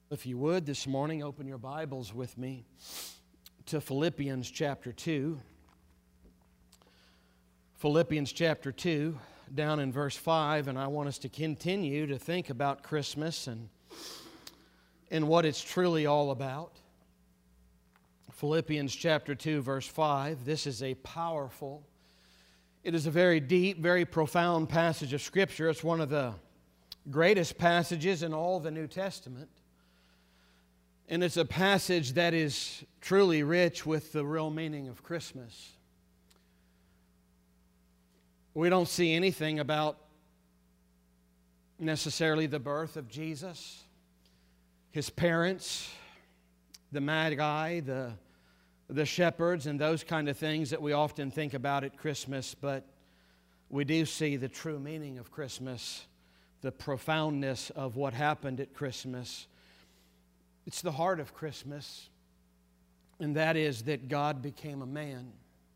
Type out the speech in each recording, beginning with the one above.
If you would, this morning, open your Bibles with me to Philippians chapter 2. Philippians chapter 2, down in verse 5, and I want us to continue to think about Christmas and what it's truly all about. Philippians chapter 2, verse 5, this is a powerful, it is a very deep, very profound passage of Scripture. It's one of the greatest passages in all the New Testament. And it's a passage that is truly rich with the real meaning of Christmas. We don't see anything about necessarily the birth of Jesus, His parents, the Magi, the shepherds, and those kind of things that we often think about at Christmas, but we do see the true meaning of Christmas, the profoundness of what happened at Christmas. It's the heart of Christmas, and that is that God became a man.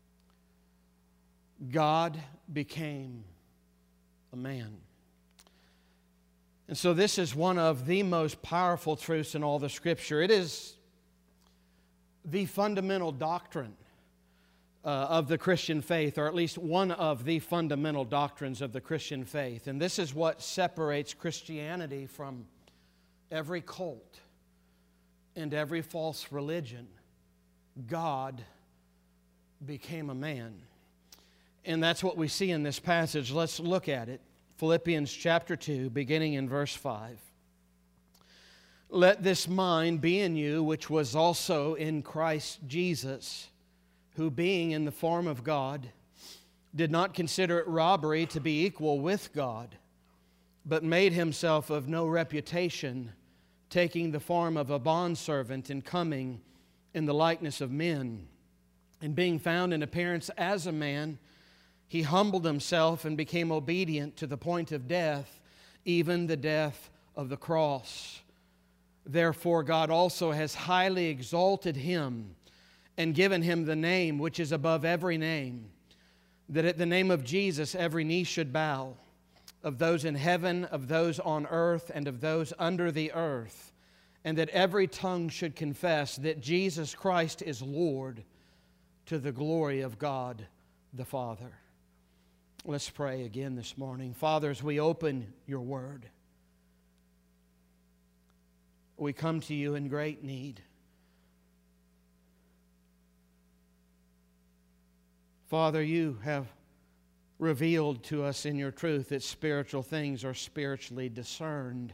God became a man. And so this is one of the most powerful truths in all the Scripture. It is the fundamental doctrine of the Christian faith, or at least one of the fundamental doctrines of the Christian faith. And this is what separates Christianity from every cult and every false religion. God became a man. And that's what we see in this passage. Let's look at it. Philippians chapter 2, beginning in verse 5. Let this mind be in you, which was also in Christ Jesus, who being in the form of God, did not consider it robbery to be equal with God, but made himself of no reputation, taking the form of a bondservant and coming in the likeness of men. And being found in appearance as a man, He humbled Himself and became obedient to the point of death, even the death of the cross. Therefore God also has highly exalted Him and given Him the name which is above every name, that at the name of Jesus every knee should bow, of those in heaven, of those on earth, and of those under the earth, and that every tongue should confess that Jesus Christ is Lord, to the glory of God the Father. Let's pray again this morning. Father, as we open Your Word, we come to You in great need. Father, You have revealed to us in Your truth that spiritual things are spiritually discerned.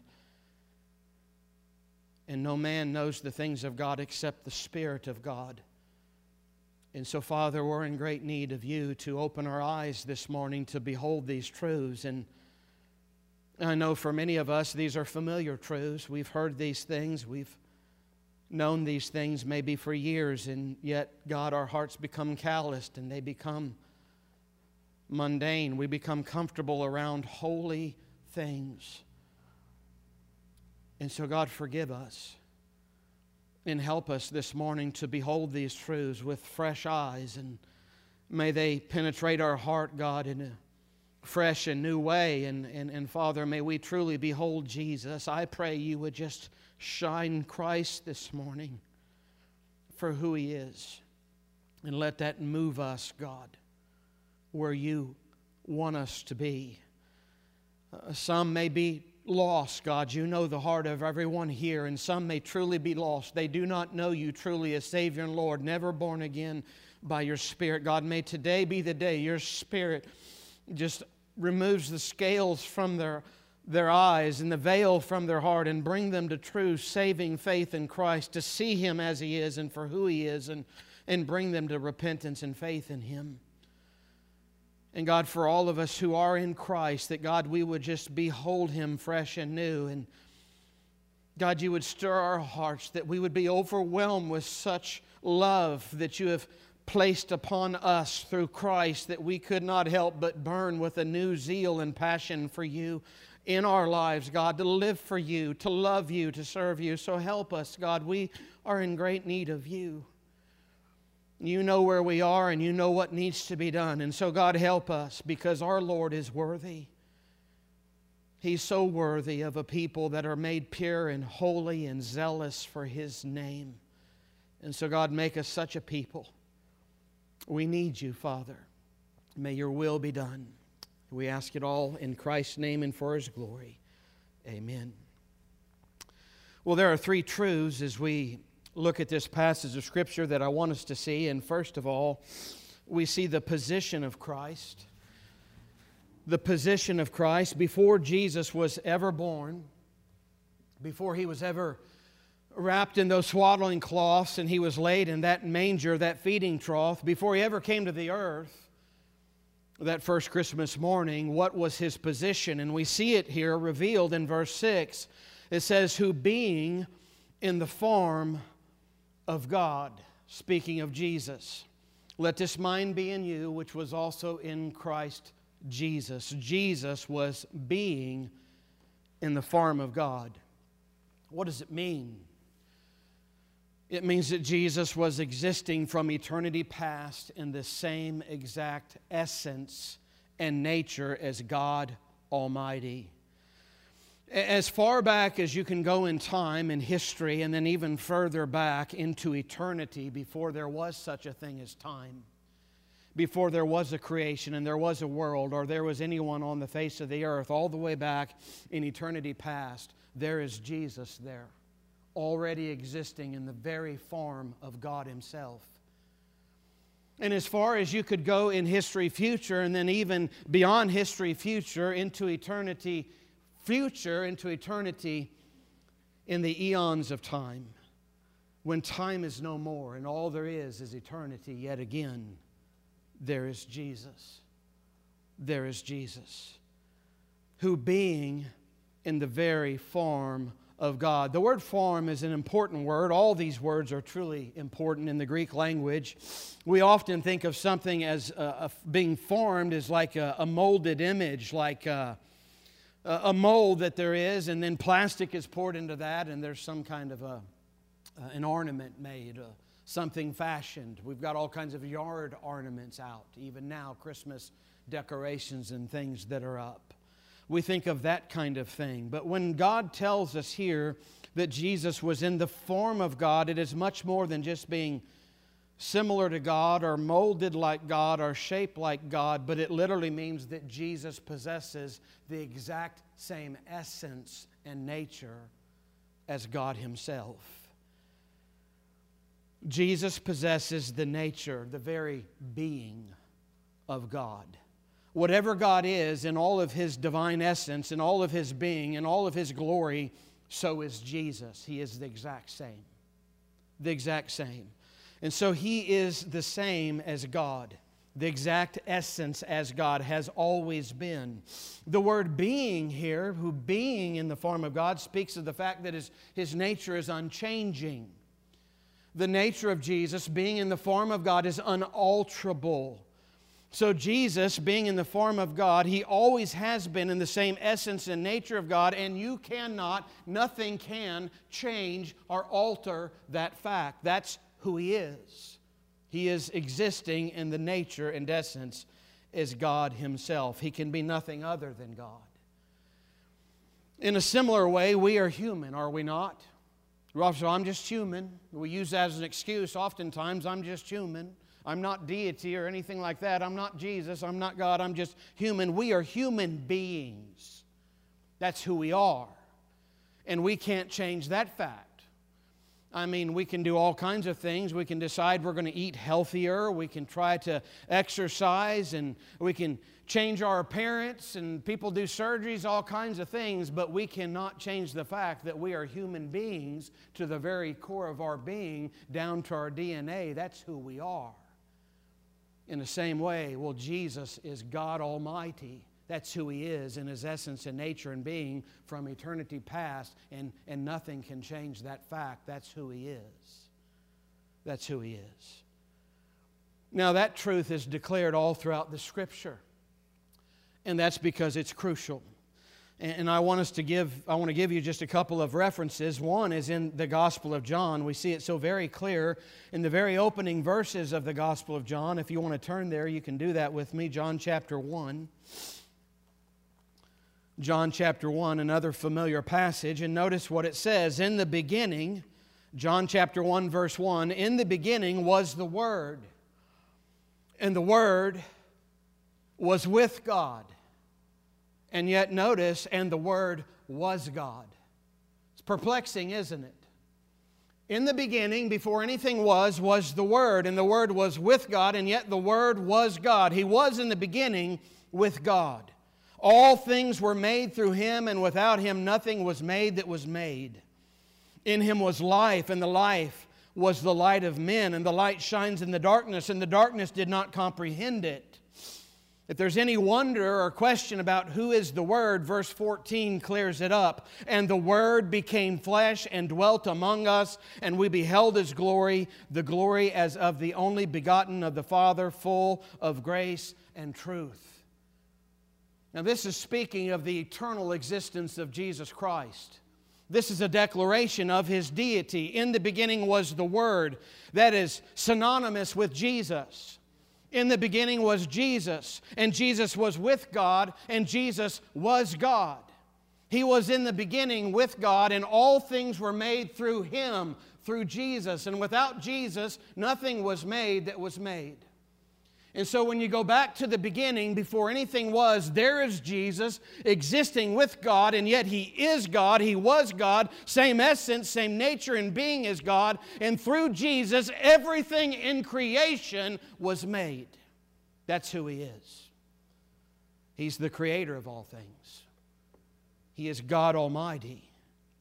And no man knows the things of God except the Spirit of God. And so, Father, we're in great need of You to open our eyes this morning to behold these truths. And I know for many of us, these are familiar truths. We've heard these things. We've known these things maybe for years. And yet, God, our hearts become calloused and they become mundane. We become comfortable around holy things. And so, God, forgive us. And help us this morning to behold these truths with fresh eyes. And may they penetrate our heart, God, in a fresh and new way. And Father, may we truly behold Jesus. I pray You would just shine Christ this morning for who He is. And let that move us, God, where You want us to be. Some may be lost, God. You know the heart of everyone here, and some may truly be lost. They do not know You truly as Savior and Lord, never born again by Your Spirit. God, may today be the day Your Spirit just removes the scales from their eyes and the veil from their heart and bring them to true saving faith in Christ, to see Him as He is and for who He is, and bring them to repentance and faith in Him. And God, for all of us who are in Christ, that God, we would just behold Him fresh and new. And God, You would stir our hearts, that we would be overwhelmed with such love that You have placed upon us through Christ, that we could not help but burn with a new zeal and passion for You in our lives, God, to live for You, to love You, to serve You. So help us, God. We are in great need of You. You know where we are and You know what needs to be done. And so, God, help us, because our Lord is worthy. He's so worthy of a people that are made pure and holy and zealous for His name. And so, God, make us such a people. We need You, Father. May Your will be done. We ask it all in Christ's name and for His glory. Amen. Well, there are three truths as we look at this passage of Scripture that I want us to see. And first of all, we see the position of Christ. The position of Christ. Before Jesus was ever born, before He was ever wrapped in those swaddling cloths and He was laid in that manger, that feeding trough, before He ever came to the earth, that first Christmas morning, what was His position? And we see it here revealed in verse 6. It says, who being in the form of God, speaking of Jesus. Let this mind be in you, which was also in Christ Jesus. Jesus was being in the form of God. What does it mean? It means that Jesus was existing from eternity past in the same exact essence and nature as God Almighty. As far back as you can go in time and history, and then even further back into eternity, before there was such a thing as time, before there was a creation and there was a world, or there was anyone on the face of the earth, all the way back in eternity past, there is Jesus there, already existing in the very form of God Himself. And as far as you could go in history future, and then even beyond history future, into eternity future, into eternity in the eons of time, when time is no more and all there is eternity, yet again, there is Jesus. There is Jesus, who being in the very form of God. The word form is an important word. All these words are truly important in the Greek language. We often think of something as being formed as like a molded image, like a mold that there is, and then plastic is poured into that, and there's some kind of an ornament made, something fashioned. We've got all kinds of yard ornaments out, even now, Christmas decorations and things that are up. We think of that kind of thing. But when God tells us here that Jesus was in the form of God, it is much more than just being similar to God or molded like God or shaped like God, but it literally means that Jesus possesses the exact same essence and nature as God Himself. Jesus possesses the nature, the very being of God. Whatever God is in all of His divine essence, in all of His being, in all of His glory, so is Jesus. He is the exact same. The exact same. And so He is the same as God. The exact essence as God has always been. The word being here, who being in the form of God, speaks of the fact that His nature is unchanging. The nature of Jesus being in the form of God is unalterable. So Jesus, being in the form of God, He always has been in the same essence and nature of God, and you cannot, nothing can change or alter that fact. That's who He is. He is existing in the nature and essence as God Himself. He can be nothing other than God. In a similar way, we are human, are we not? So I'm just human. We use that as an excuse oftentimes. I'm just human. I'm not deity or anything like that. I'm not Jesus. I'm not God. I'm just human. We are human beings. That's who we are. And we can't change that fact. I mean, we can do all kinds of things. We can decide we're going to eat healthier. We can try to exercise, and we can change our appearance, and people do surgeries, all kinds of things, but we cannot change the fact that we are human beings to the very core of our being, down to our DNA. That's who we are. In the same way, well, Jesus is God Almighty. That's who He is in His essence and nature and being from eternity past, and nothing can change that fact. That's who He is. That's who He is. Now, that truth is declared all throughout the Scripture, and that's because it's crucial. And I want to give you just a couple of references. One is in the Gospel of John. We see it so very clear in the very opening verses of the Gospel of John. If you want to turn there, you can do that with me. John chapter 1. John chapter 1, another familiar passage, and notice what it says. In the beginning, John chapter 1, verse 1, in the beginning was the Word, and the Word was with God. And yet notice, and the Word was God. It's perplexing, isn't it? In the beginning, before anything was the Word, and the Word was with God, and yet the Word was God. He was in the beginning with God. All things were made through Him, and without Him nothing was made that was made. In Him was life, and the life was the light of men, and the light shines in the darkness, and the darkness did not comprehend it. If there's any wonder or question about who is the Word, verse 14 clears it up. And the Word became flesh and dwelt among us, and we beheld His glory, the glory as of the only begotten of the Father, full of grace and truth. Now this is speaking of the eternal existence of Jesus Christ. This is a declaration of His deity. In the beginning was the Word. That is synonymous with Jesus. In the beginning was Jesus, and Jesus was with God, and Jesus was God. He was in the beginning with God, and all things were made through Him, through Jesus. And without Jesus, nothing was made that was made. And so when you go back to the beginning, before anything was, there is Jesus existing with God, and yet He is God, He was God, same essence, same nature and being as God, and through Jesus, everything in creation was made. That's who He is. He's the creator of all things. He is God Almighty.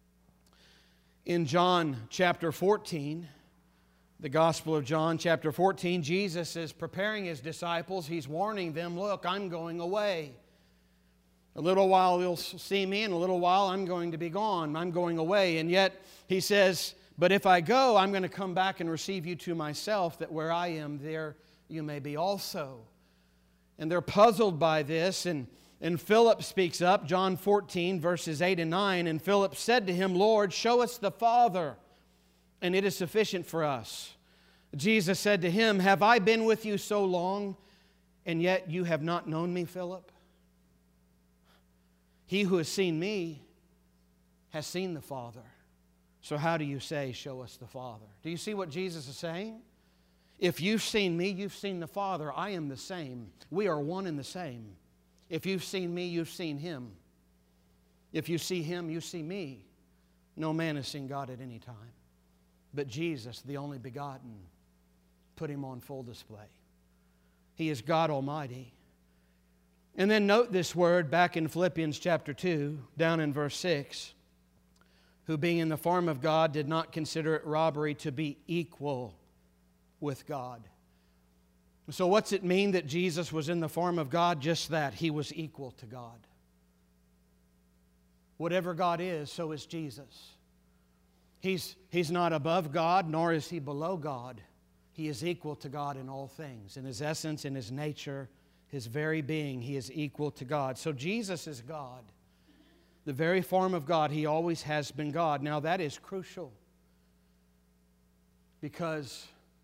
In John chapter 14, the Gospel of John, chapter 14, Jesus is preparing His disciples. He's warning them, look, I'm going away. A little while you'll see me, and a little while I'm going to be gone. I'm going away. And yet He says, but if I go, I'm going to come back and receive you to myself, that where I am, there you may be also. And they're puzzled by this, and Philip speaks up, John 14, verses 8 and 9, and Philip said to Him, Lord, show us the Father, and it is sufficient for us. Jesus said to him, have I been with you so long, and yet you have not known me, Philip? He who has seen me has seen the Father. So how do you say, show us the Father? Do you see what Jesus is saying? If you've seen me, you've seen the Father. I am the same. We are one and the same. If you've seen me, you've seen Him. If you see Him, you see me. No man has seen God at any time. But Jesus, the only begotten, put Him on full display. He is God Almighty. And then note this word back in Philippians chapter 2, down in verse 6. Who being in the form of God did not consider it robbery to be equal with God. So what's it mean that Jesus was in the form of God? Just that, He was equal to God. Whatever God is, so is Jesus. He's not above God, nor is He below God. He is equal to God in all things. In His essence, in His nature, His very being, He is equal to God. So Jesus is God. The very form of God, He always has been God. Now that is crucial, because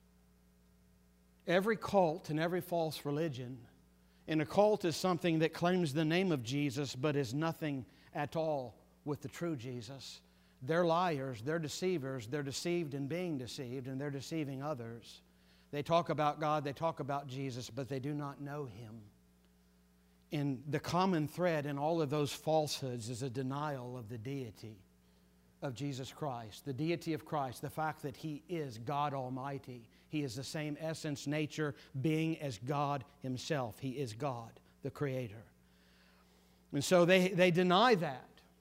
every cult and every false religion, and a cult is something that claims the name of Jesus but is nothing at all with the true Jesus. They're liars, they're deceivers, they're deceived in being deceived, and they're deceiving others. They talk about God, they talk about Jesus, but they do not know Him. And the common thread in all of those falsehoods is a denial of the deity of Jesus Christ, the deity of Christ, the fact that He is God Almighty. He is the same essence, nature, being as God Himself. He is God, the Creator. And so they deny that.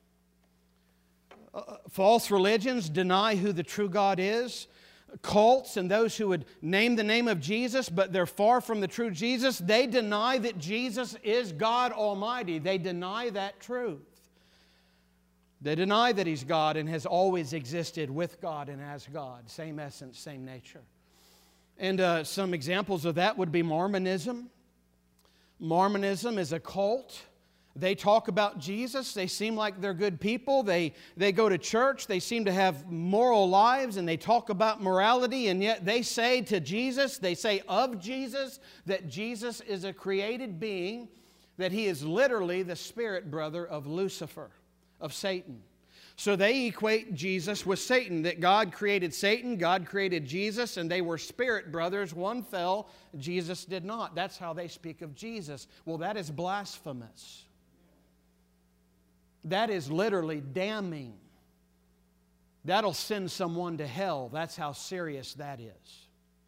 False religions deny who the true God is. Cults and those who would name the name of Jesus, but they're far from the true Jesus, they deny that Jesus is God Almighty. They deny that truth. They deny that He's God and has always existed with God and as God. Same essence, same nature. And some examples of that would be Mormonism. Mormonism is a cult. They talk about Jesus. They seem like they're good people. They go to church. They seem to have moral lives, and they talk about morality, and yet they say to Jesus, they say of Jesus, that Jesus is a created being that he is literally the spirit brother of Lucifer, of Satan. So they equate Jesus with Satan, that God created Satan, God created Jesus, and they were spirit brothers. One fell, Jesus did not. That's how they speak of Jesus. Well, that is blasphemous. That is literally damning. That'll send someone to hell. That's how serious that is.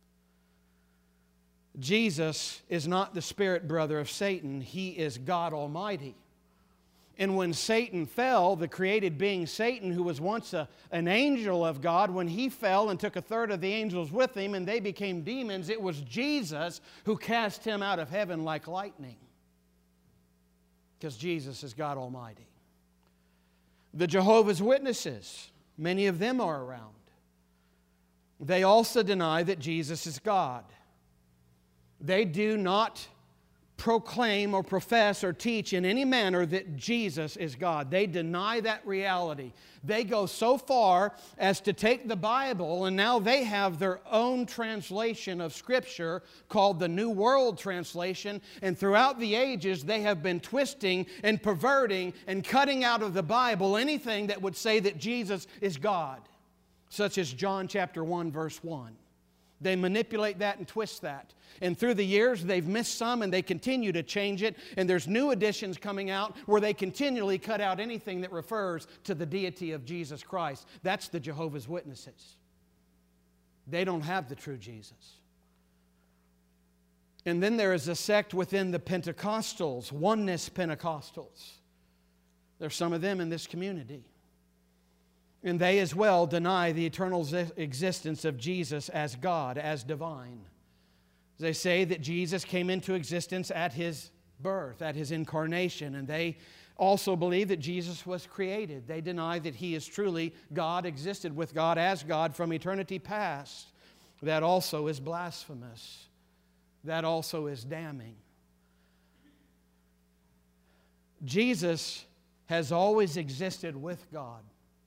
Jesus is not the spirit brother of Satan. He is God Almighty. And when Satan fell, the created being Satan, who was once an angel of God, when he fell and took a third of the angels with him and they became demons, it was Jesus who cast him out of heaven like lightning. Because Jesus is God Almighty. The Jehovah's Witnesses, many of them are around. They also deny that Jesus is God. They do not proclaim or profess or teach in any manner that Jesus is God. They deny that reality. They go so far as to take the Bible, and now they have their own translation of Scripture called the New World Translation, and throughout the ages they have been twisting and perverting and cutting out of the Bible anything that would say that Jesus is God, such as John chapter 1 verse 1. They manipulate that and twist that. And through the years, they've missed some and they continue to change it. And there's new editions coming out where they continually cut out anything that refers to the deity of Jesus Christ. That's the Jehovah's Witnesses. They don't have the true Jesus. And then there is a sect within the Pentecostals, Oneness Pentecostals. There's some of them in this community. And they as well deny the eternal existence of Jesus as God, as divine. They say that Jesus came into existence at His birth, at His incarnation, and they also believe that Jesus was created. They deny that He is truly God, existed with God as God from eternity past. That also is blasphemous. That also is damning. Jesus has always existed with God,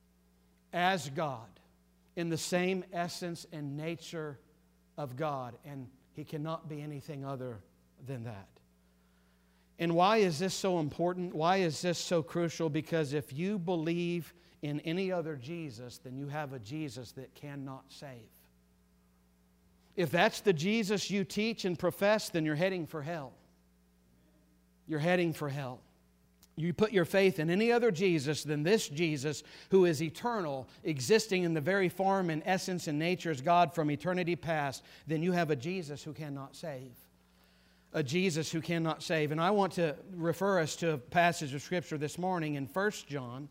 as God, in the same essence and nature of God, and He cannot be anything other than that. And why is this so important? Why is this so crucial? Because if you believe in any other Jesus, then you have a Jesus that cannot save. If that's the Jesus you teach and profess, then you're heading for hell. You're heading for hell. You put your faith in any other Jesus than this Jesus who is eternal, existing in the very form and essence and nature as God from eternity past, then you have a Jesus who cannot save. A Jesus who cannot save. And I want to refer us to a passage of Scripture this morning in 1 John.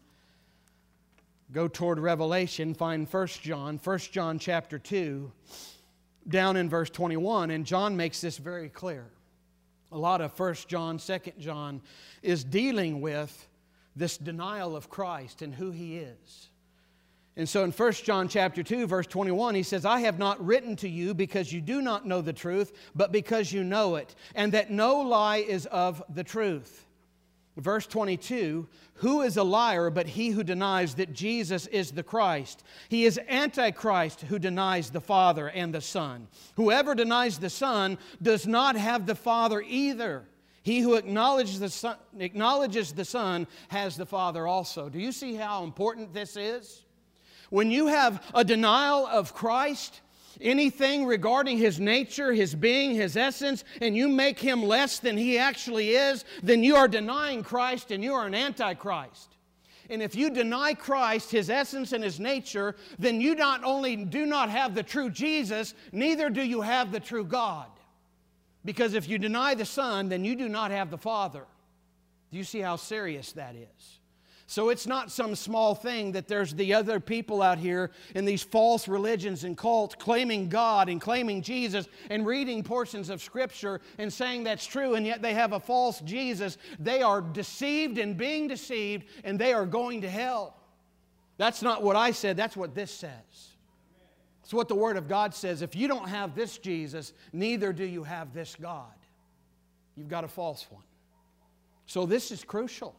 Go toward Revelation, find 1 John chapter 2, down in verse 21, and John makes this very clear. A lot of 1 John, 2 John is dealing with this denial of Christ and who He is. And so in 1 John chapter 2, verse 21, he says, I have not written to you because you do not know the truth, but because you know it, and that no lie is of the truth. Verse 22, who is a liar but he who denies that Jesus is the Christ? He is Antichrist who denies the Father and the Son. Whoever denies the Son does not have the Father either. He who acknowledges the Son has the Father also. Do you see how important this is? When you have a denial of Christ, anything regarding His nature, His being, His essence, and you make Him less than He actually is, then you are denying Christ and you are an antichrist. And if you deny Christ, His essence and His nature, then you not only do not have the true Jesus, neither do you have the true God. Because if you deny the Son, then you do not have the Father. Do you see how serious that is? So it's not some small thing that there's the other people out here in these false religions and cults claiming God and claiming Jesus and reading portions of Scripture and saying that's true, and yet they have a false Jesus. They are deceived and being deceived, and they are going to hell. That's not what I said. That's what this says. It's what the Word of God says. If you don't have this Jesus, neither do you have this God. You've got a false one. So this is crucial.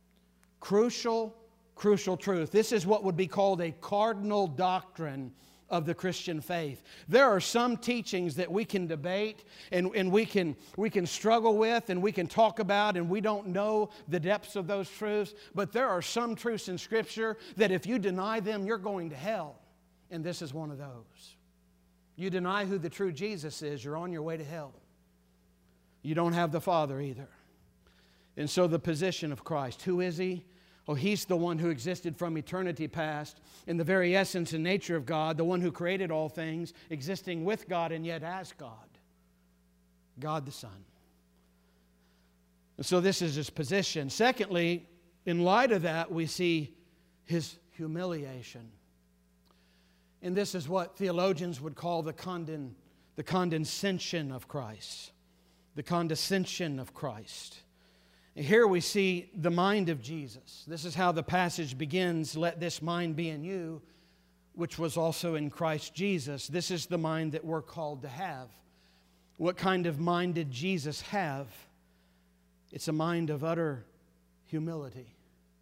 Crucial truth. This is what would be called a cardinal doctrine of the Christian faith. There are some teachings that we can debate and we can struggle with and we can talk about, and we don't know the depths of those truths. But there are some truths in Scripture that if you deny them, you're going to hell. And this is one of those. You deny who the true Jesus is, you're on your way to hell. You don't have the Father either. And so the position of Christ, who is He? Oh, He's the one who existed from eternity past in the very essence and nature of God, the one who created all things, existing with God and yet as God. God the Son. And so this is His position. Secondly, in light of that, we see His humiliation. And this is what theologians would call the condescension of Christ. The condescension of Christ. Here we see the mind of Jesus. This is how the passage begins. Let this mind be in you, which was also in Christ Jesus. This is the mind that we're called to have. What kind of mind did Jesus have? It's a mind of utter humility.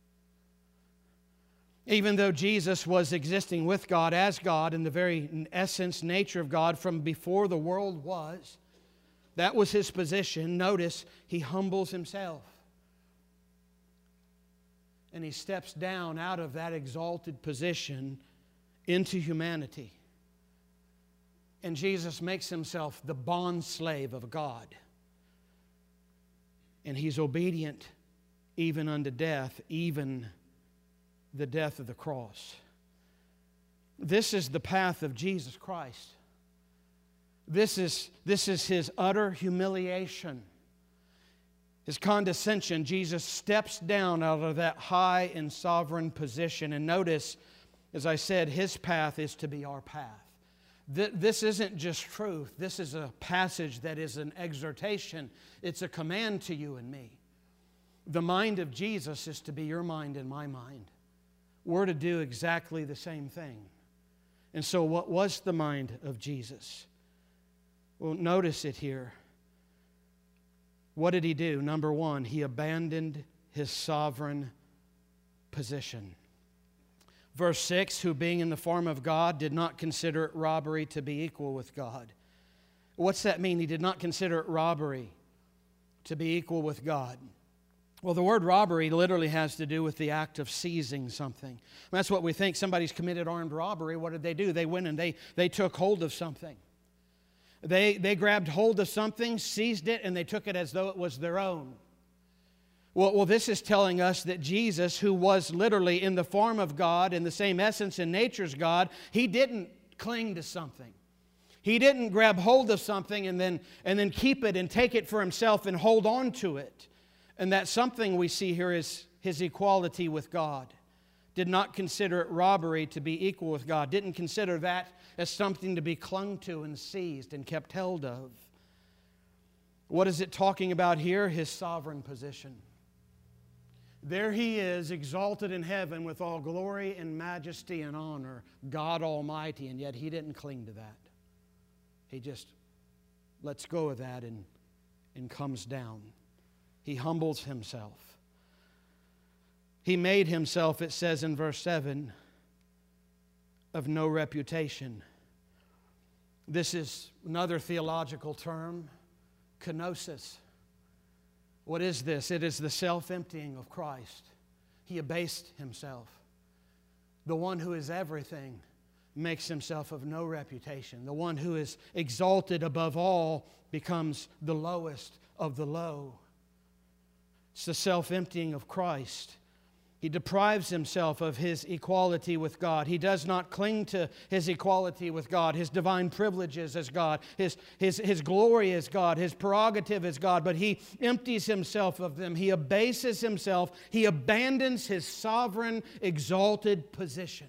Even though Jesus was existing with God as God in the very essence, nature of God from before the world was, that was His position. Notice, He humbles Himself. And He steps down out of that exalted position into humanity. And Jesus makes Himself the bondslave of God. And He's obedient even unto death, even the death of the cross. This is the path of Jesus Christ. This is His utter humiliation. His condescension. Jesus steps down out of that high and sovereign position. And notice, as I said, His path is to be our path. This isn't just truth. This is a passage that is an exhortation. It's a command to you and me. The mind of Jesus is to be your mind and my mind. We're to do exactly the same thing. And so what was the mind of Jesus? Well, notice it here. What did He do? Number one, He abandoned His sovereign position. Verse 6, who being in the form of God did not consider it robbery to be equal with God. What's that mean? He did not consider it robbery to be equal with God. Well, the word robbery literally has to do with the act of seizing something. That's what we think. Somebody's committed armed robbery. What did they do? They went and they took hold of something. They grabbed hold of something, seized it, and they took it as though it was their own. Well, this is telling us that Jesus, who was literally in the form of God, in the same essence and nature as God, He didn't cling to something. He didn't grab hold of something and then keep it and take it for Himself and hold on to it. And that something we see here is His equality with God. Did not consider it robbery to be equal with God. Didn't consider that as something to be clung to and seized and kept held of. What is it talking about here? His sovereign position. There He is, exalted in heaven with all glory and majesty and honor, God Almighty, and yet He didn't cling to that. He just lets go of that and comes down. He humbles Himself. He made Himself, it says in verse 7, of no reputation. This is another theological term, kenosis. What is this? It is the self-emptying of Christ. He abased Himself. The one who is everything makes Himself of no reputation. The one who is exalted above all becomes the lowest of the low. It's the self-emptying of Christ. He deprives Himself of His equality with God. He does not cling to His equality with God, His divine privileges as God, His glory as God, His prerogative as God, but He empties Himself of them. He abases Himself. He abandons His sovereign, exalted position.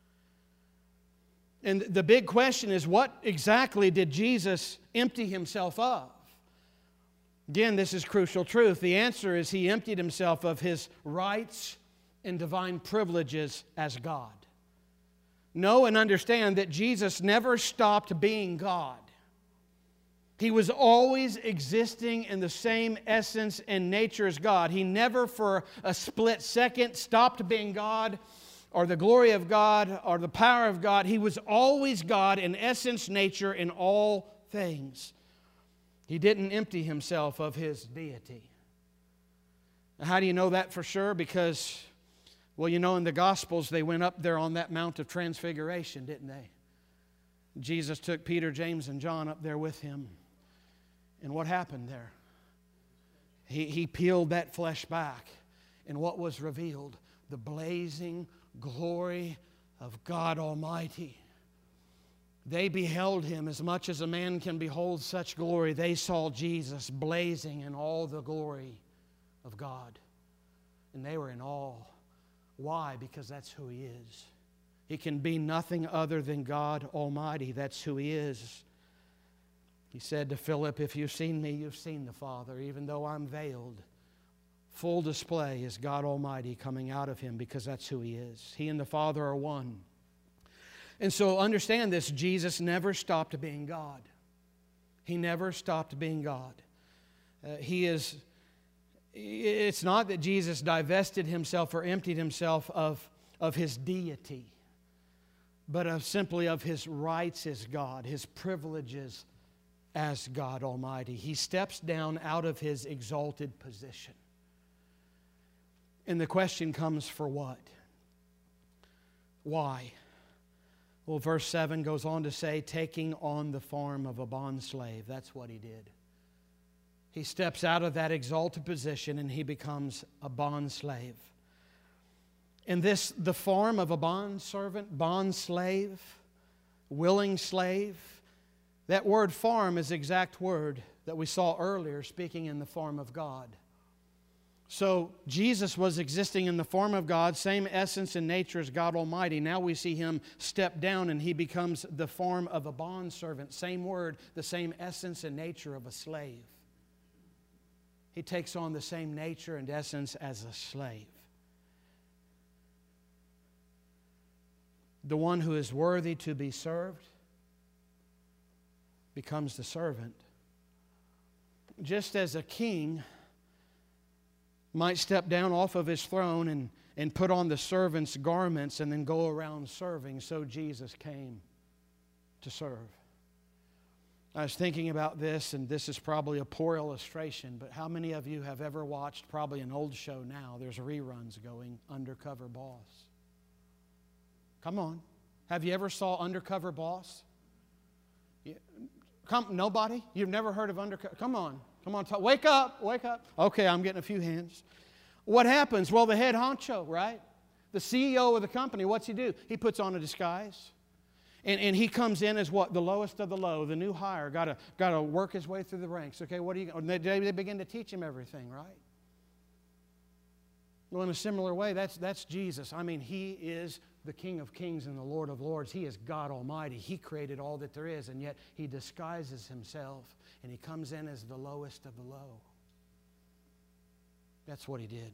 And the big question is, what exactly did Jesus empty Himself of? Again, this is crucial truth. The answer is He emptied Himself of His rights and divine privileges as God. Know and understand that Jesus never stopped being God. He was always existing in the same essence and nature as God. He never for a split second stopped being God or the glory of God or the power of God. He was always God in essence, nature, in all things. He didn't empty Himself of His deity. Now, how do you know that for sure? Because, well, you know, in the Gospels, they went up there on that Mount of Transfiguration, didn't they? Jesus took Peter, James, and John up there with Him. And what happened there? He peeled that flesh back. And what was revealed? The blazing glory of God Almighty. They beheld Him as much as a man can behold such glory. They saw Jesus blazing in all the glory of God. And they were in awe. Why? Because that's who He is. He can be nothing other than God Almighty. That's who He is. He said to Philip, if you've seen me, you've seen the Father. Even though I'm veiled, full display is God Almighty coming out of Him, because that's who He is. He and the Father are one. And so understand this, Jesus never stopped being God. He never stopped being God. It's not that Jesus divested Himself or emptied Himself of His deity, but simply of His rights as God, His privileges as God Almighty. He steps down out of His exalted position. And the question comes, for what? Why? Well, verse 7 goes on to say, taking on the form of a bondslave. That's what He did. He steps out of that exalted position and He becomes a bondslave. And this, the form of a bondservant, bondslave, willing slave, that word form is the exact word that we saw earlier, speaking in the form of God. So Jesus was existing in the form of God, same essence and nature as God Almighty. Now we see Him step down and He becomes the form of a bondservant. Same word, the same essence and nature of a slave. He takes on the same nature and essence as a slave. The one who is worthy to be served becomes the servant. Just as a king might step down off of his throne and put on the servant's garments and then go around serving, so Jesus came to serve. I was thinking about this, and this is probably a poor illustration, but how many of you have ever watched probably an old show now? There's reruns going, Undercover Boss. Come on. Have you ever saw Undercover Boss? Nobody? You've never heard of Undercover? Come on. Wake up. Okay, I'm getting a few hands. What happens? Well, the head honcho, right? The CEO of the company, what's he do? He puts on a disguise. And he comes in as what? The lowest of the low, the new hire. Got to work his way through the ranks. Okay, what are you? They begin to teach him everything, right? Well, in a similar way, that's Jesus. I mean, He is the King of Kings and the Lord of Lords. He is God Almighty. He created all that there is, and yet He disguises Himself, and He comes in as the lowest of the low. That's what He did.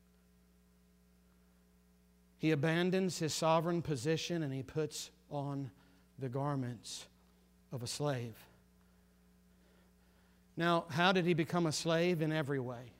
He abandons His sovereign position, and He puts on the garments of a slave. Now, how did He become a slave? In every way.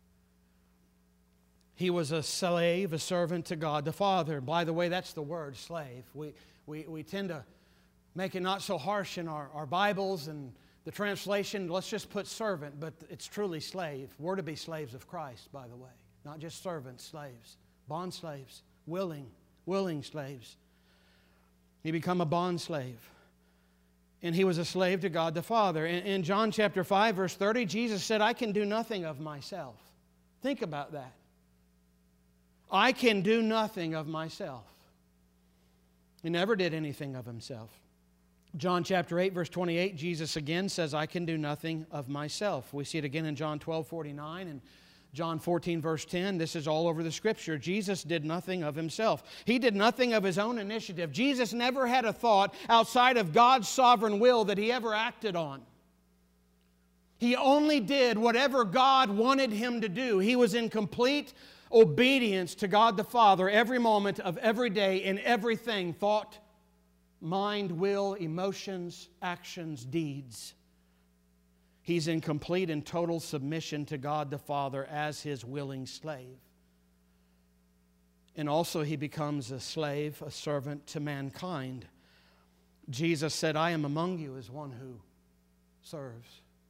He was a slave, a servant to God the Father. By the way, that's the word, slave. We tend to make it not so harsh in our Bibles and the translation. Let's just put servant, but it's truly slave. We're to be slaves of Christ, by the way. Not just servants, slaves. Bond slaves, willing slaves. He became a bond slave. And He was a slave to God the Father. In John chapter 5, verse 30, Jesus said, I can do nothing of myself. Think about that. I can do nothing of myself. He never did anything of Himself. John chapter 8, verse 28, Jesus again says, I can do nothing of myself. We see it again in John 12:49 and John 14, verse 10. This is all over the Scripture. Jesus did nothing of Himself. He did nothing of His own initiative. Jesus never had a thought outside of God's sovereign will that He ever acted on. He only did whatever God wanted Him to do. He was in complete obedience to God the Father every moment of every day in everything, thought, mind, will, emotions, actions, deeds. He's in complete and total submission to God the Father as His willing slave. And also He becomes a slave, a servant to mankind. Jesus said, I am among you as one who serves.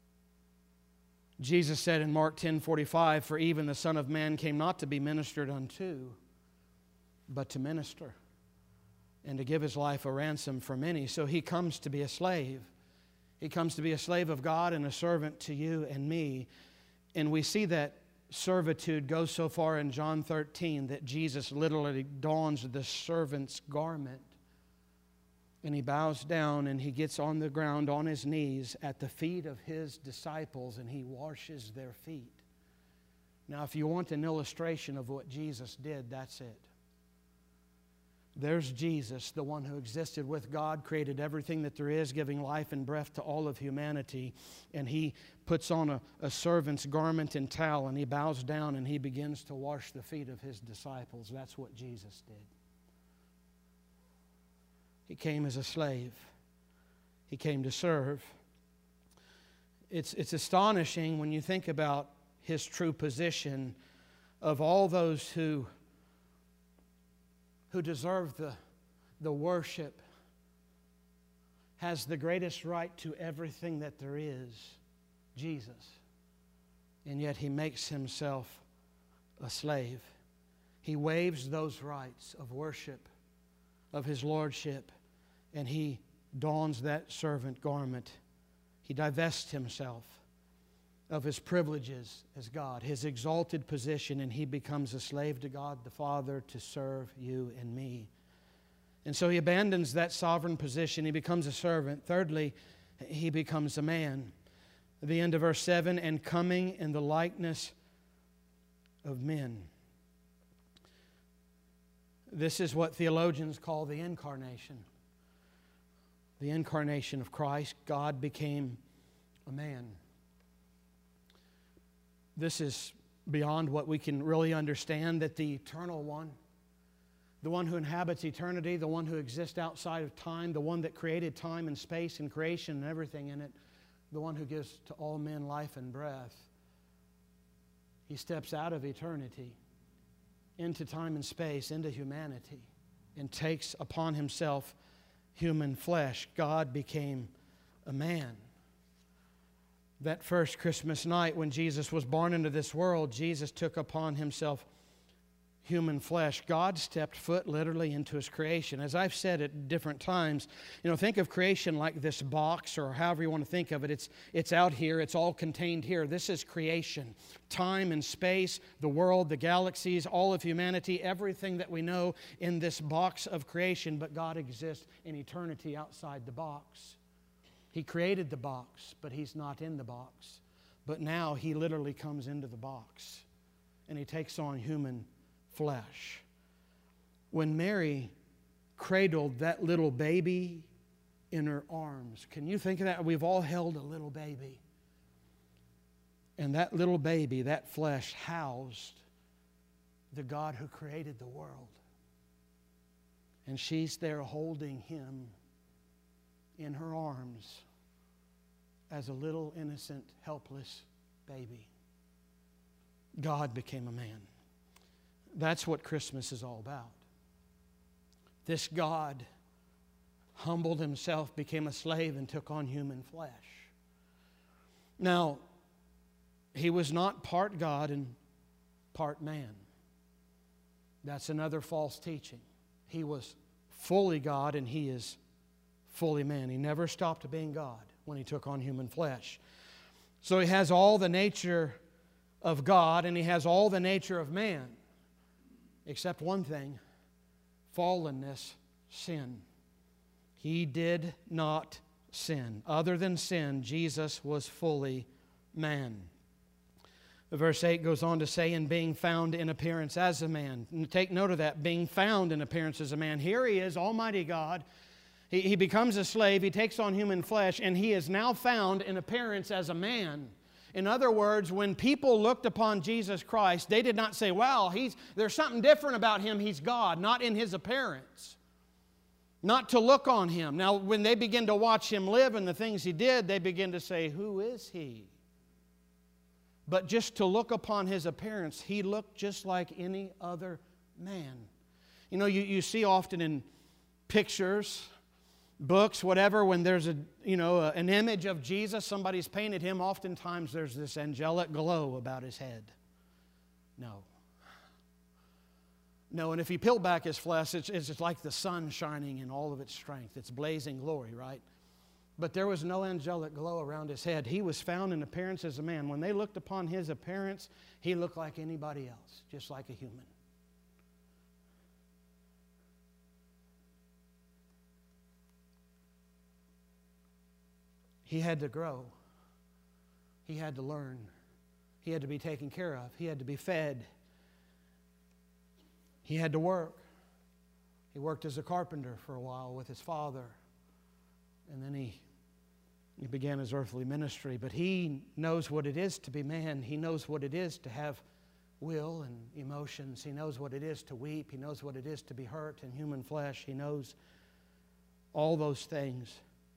Jesus said in Mark 10:45, for even the Son of Man came not to be ministered unto, but to minister, and to give His life a ransom for many. So He comes to be a slave. He comes to be a slave of God and a servant to you and me. And we see that servitude goes so far in John 13 that Jesus literally dons the servant's garment. And He bows down and He gets on the ground on His knees at the feet of His disciples and He washes their feet. Now, if you want an illustration of what Jesus did, that's it. There's Jesus, the one who existed with God, created everything that there is, giving life and breath to all of humanity. And He puts on a servant's garment and towel, and He bows down and He begins to wash the feet of His disciples. That's what Jesus did. He came as a slave. He came to serve. It's astonishing when you think about His true position of all those who deserve the worship, has the greatest right to everything that there is, Jesus. And yet He makes Himself a slave. He waives those rights of worship, of His lordship, and He dons that servant garment. He divests Himself of His privileges as God, His exalted position, and He becomes a slave to God the Father to serve you and me. And so He abandons that sovereign position. He becomes a servant. Thirdly, He becomes a man. At the end of verse 7, and coming in the likeness of men. This is what theologians call the incarnation. The incarnation of Christ. God became a man. This is beyond what we can really understand, that the eternal one, the one who inhabits eternity, the one who exists outside of time, the one that created time and space and creation and everything in it, the one who gives to all men life and breath, He steps out of eternity into time and space, into humanity, and takes upon Himself human flesh. God became a man. That first Christmas night when Jesus was born into this world, Jesus took upon Himself human flesh. God stepped foot literally into His creation. As I've said at different times, think of creation like this box, or however you want to think of it. It's out here. It's all contained here. This is creation. Time and space, the world, the galaxies, all of humanity, everything that we know in this box of creation. But God exists in eternity outside the box. He created the box, but He's not in the box. But now He literally comes into the box, and He takes on human flesh. When Mary cradled that little baby in her arms, can you think of that? We've all held a little baby. And that little baby, that flesh, housed the God who created the world. And she's there holding Him in her arms as a little innocent, helpless baby. God became a man. That's what Christmas is all about. This God humbled Himself, became a slave, and took on human flesh. Now, He was not part God and part man. That's another false teaching. He was fully God and He is fully man. He never stopped being God when He took on human flesh. So He has all the nature of God and He has all the nature of man, except one thing: fallenness, sin. He did not sin. Other than sin, Jesus was fully man. Verse 8 goes on to say, and being found in appearance as a man. And take note of that, being found in appearance as a man. Here He is, Almighty God. He becomes a slave, He takes on human flesh, and He is now found in appearance as a man. In other words, when people looked upon Jesus Christ, they did not say, wow, there's something different about Him, He's God. Not in His appearance. Not to look on Him. Now, when they begin to watch Him live and the things He did, they begin to say, who is He? But just to look upon His appearance, He looked just like any other man. You know, you see often in pictures, books, whatever, when there's an image of Jesus, somebody's painted him, oftentimes there's this angelic glow about his head. No, and if you peel back his flesh, it's like the sun shining in all of its strength. It's blazing glory, right? But there was no angelic glow around his head. He was found in appearance as a man. When they looked upon his appearance, he looked like anybody else, just like a human. He had to grow. He had to learn. He had to be taken care of. He had to be fed. He had to work. He worked as a carpenter for a while with his father. And then he began his earthly ministry. But he knows what it is to be man. He knows what it is to have will and emotions. He knows what it is to weep. He knows what it is to be hurt in human flesh. He knows all those things.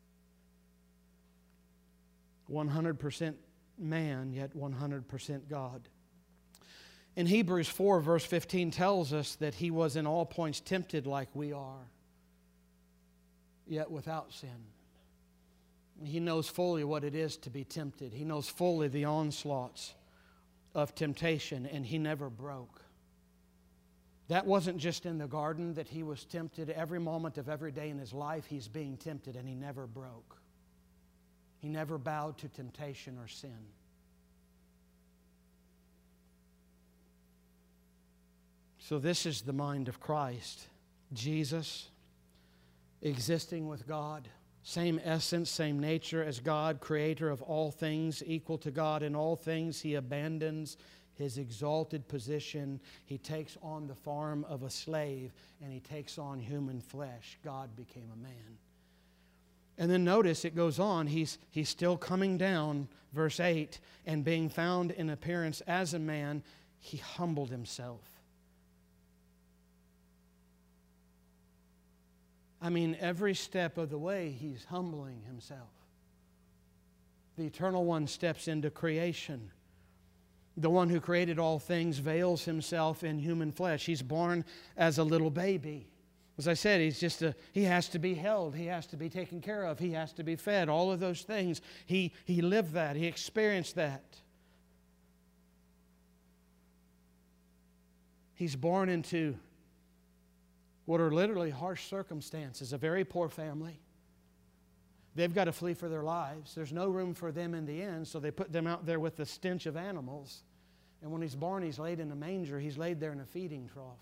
100% man, yet 100% God. In Hebrews 4, verse 15 tells us that he was in all points tempted like we are, yet without sin. He knows fully what it is to be tempted. He knows fully the onslaughts of temptation, and he never broke. That wasn't just in the garden that he was tempted. Every moment of every day in his life, he's being tempted, and he never broke. He never bowed to temptation or sin. So this is the mind of Christ. Jesus, existing with God, same essence, same nature as God, creator of all things, equal to God in all things. He abandons his exalted position. He takes on the form of a slave, and he takes on human flesh. God became a man. And then notice it goes on, he's still coming down, verse 8, and being found in appearance as a man, he humbled himself. I mean, every step of the way, he's humbling himself. The Eternal One steps into creation. The one who created all things veils himself in human flesh. He's born as a little baby. As I said, he has to be held. He has to be taken care of. He has to be fed. All of those things. He lived that. He experienced that. He's born into what are literally harsh circumstances. A very poor family. They've got to flee for their lives. There's no room for them in the inn, so they put them out there with the stench of animals. And when he's born, he's laid in a manger. He's laid there in a feeding trough.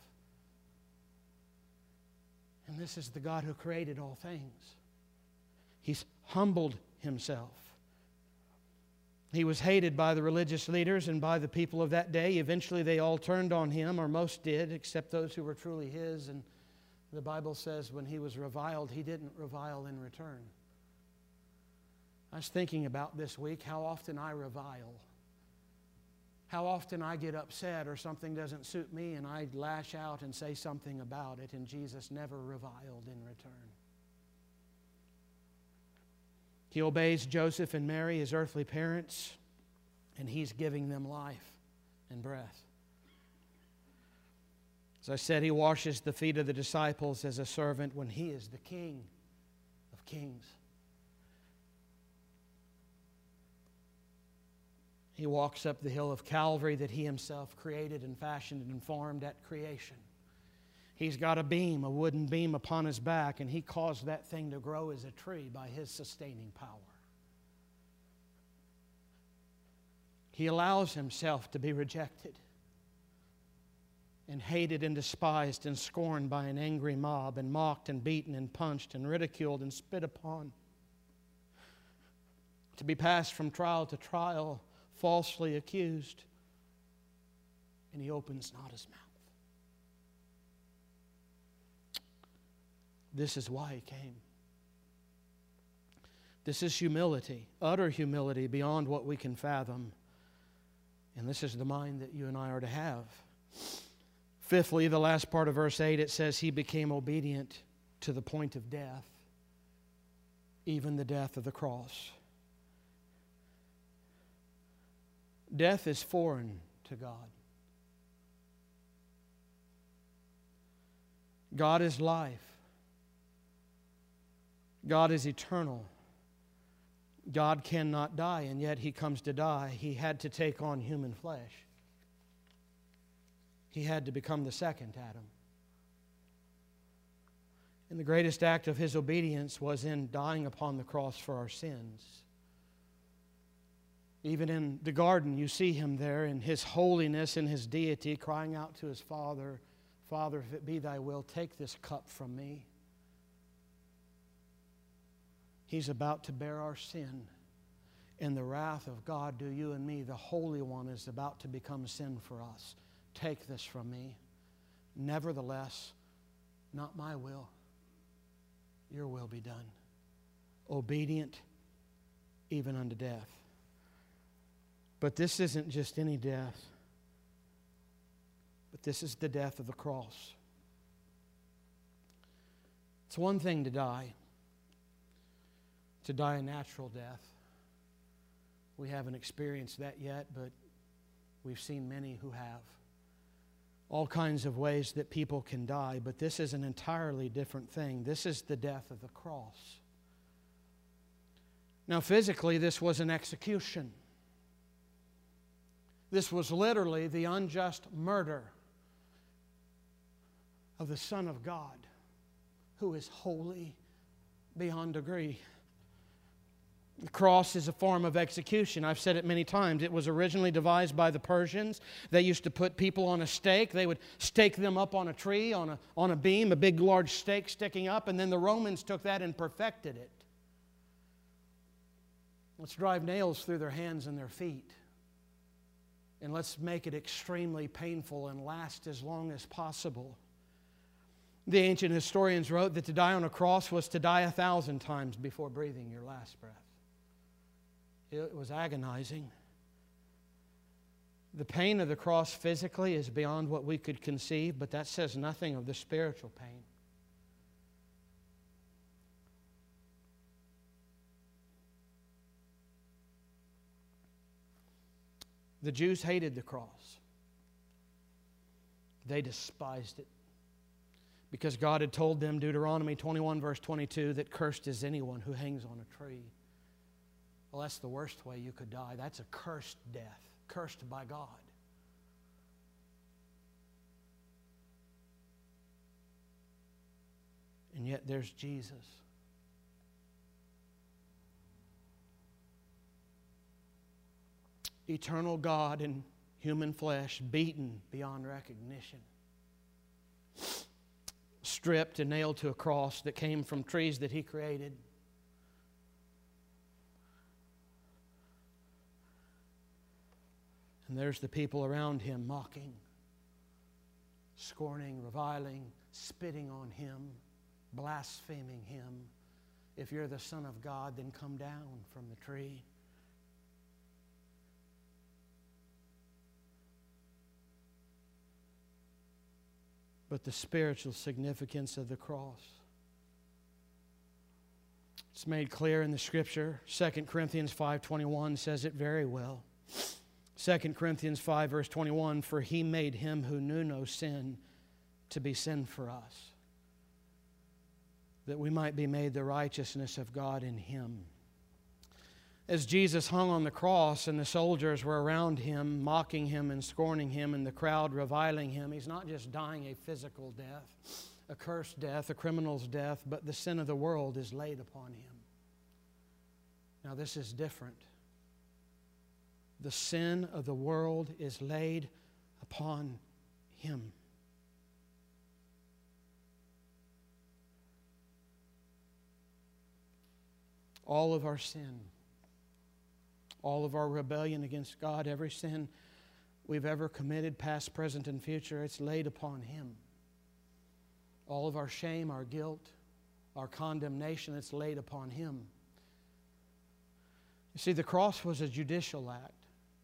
And this is the God who created all things. He's humbled himself. He was hated by the religious leaders and by the people of that day. Eventually they all turned on him, or most did, except those who were truly his. And the Bible says when he was reviled, he didn't revile in return. I was thinking about this week how often I revile. How often I get upset or something doesn't suit me and I lash out and say something about it, and Jesus never reviled in return. He obeys Joseph and Mary, his earthly parents, and he's giving them life and breath. As I said, he washes the feet of the disciples as a servant when he is the King of kings. He walks up the hill of Calvary that he himself created and fashioned and formed at creation. He's got a beam, a wooden beam upon his back, and he caused that thing to grow as a tree by his sustaining power. He allows himself to be rejected and hated and despised and scorned by an angry mob and mocked and beaten and punched and ridiculed and spit upon. To be passed from trial to trial, falsely accused, and he opens not his mouth. This is why he came. This is humility, utter humility beyond what we can fathom. And this is the mind that you and I are to have. Fifthly, the last part of verse 8, it says, he became obedient to the point of death, even the death of the cross. Death is foreign to God. God is life. God is eternal. God cannot die, and yet He comes to die. He had to take on human flesh. He had to become the second Adam. And the greatest act of His obedience was in dying upon the cross for our sins. Even in the garden, you see Him there in His holiness and His deity, crying out to His Father, Father, if it be Thy will, take this cup from me. He's about to bear our sin. And the wrath of God to you and me, the Holy One, is about to become sin for us. Take this from me. Nevertheless, not my will, your will be done. Obedient even unto death. But this isn't just any death, but this is the death of the cross. It's one thing to die a natural death. We haven't experienced that yet, but we've seen many who have. All kinds of ways that people can die, but this is an entirely different thing. This is the death of the cross. Now, physically, this was an execution. This was literally the unjust murder of the Son of God, who is holy beyond degree. The cross is a form of execution. I've said it many times. It was originally devised by the Persians. They used to put people on a stake. They would stake them up on a tree, on a beam, a big large stake sticking up, and then the Romans took that and perfected it. Let's drive nails through their hands and their feet. And let's make it extremely painful and last as long as possible. The ancient historians wrote that to die on a cross was to die 1,000 times before breathing your last breath. It was agonizing. The pain of the cross physically is beyond what we could conceive, but that says nothing of the spiritual pain. The Jews hated the cross. They despised it. Because God had told them, Deuteronomy 21 verse 22, that cursed is anyone who hangs on a tree. Well, that's the worst way you could die. That's a cursed death, cursed by God. And yet there's Jesus. Eternal God in human flesh, beaten beyond recognition. Stripped and nailed to a cross that came from trees that He created. And there's the people around Him mocking, scorning, reviling, spitting on Him, blaspheming Him. If you're the Son of God, then come down from the tree. But the spiritual significance of the cross, it's made clear in the Scripture. 2 Corinthians 5:21 says it very well. 2 Corinthians 5 verse 21, for He made Him who knew no sin to be sin for us, that we might be made the righteousness of God in Him. As Jesus hung on the cross and the soldiers were around Him, mocking Him and scorning Him, and the crowd reviling Him, He's not just dying a physical death, a cursed death, a criminal's death, but the sin of the world is laid upon Him. Now this is different. The sin of the world is laid upon Him. All of our sin, all of our rebellion against God, every sin we've ever committed, past, present, and future, it's laid upon Him. All of our shame, our guilt, our condemnation, it's laid upon Him. You see, the cross was a judicial act.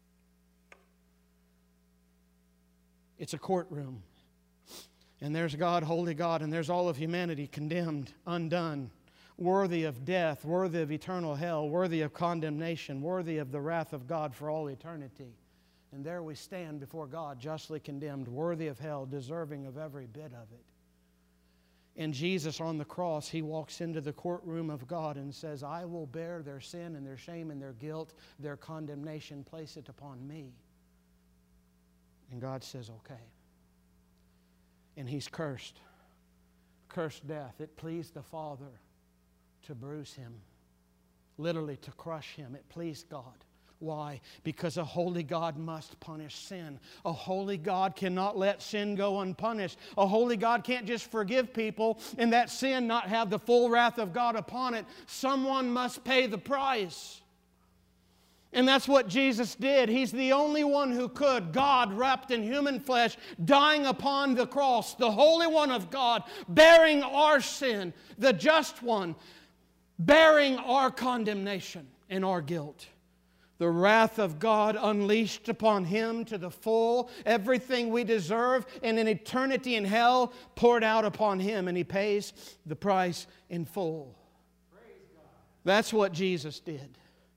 It's a courtroom. And there's God, holy God, and there's all of humanity condemned, undone, worthy of death, worthy of eternal hell, worthy of condemnation, worthy of the wrath of God for all eternity. And there we stand before God, justly condemned, worthy of hell, deserving of every bit of it. And Jesus on the cross, He walks into the courtroom of God and says, I will bear their sin and their shame and their guilt, their condemnation, place it upon me. And God says, okay. And He's cursed death. It pleased the Father to bruise Him, literally to crush Him. It pleased God. Why? Because a holy God must punish sin. A holy God cannot let sin go unpunished. A holy God can't just forgive people and that sin not have the full wrath of God upon it. Someone must pay the price. And that's what Jesus did. He's the only one who could. God wrapped in human flesh, dying upon the cross, the Holy One of God, bearing our sin, the just one, bearing our condemnation and our guilt. The wrath of God unleashed upon Him to the full, everything we deserve, and an eternity in hell poured out upon Him, and He pays the price in full. That's what Jesus did.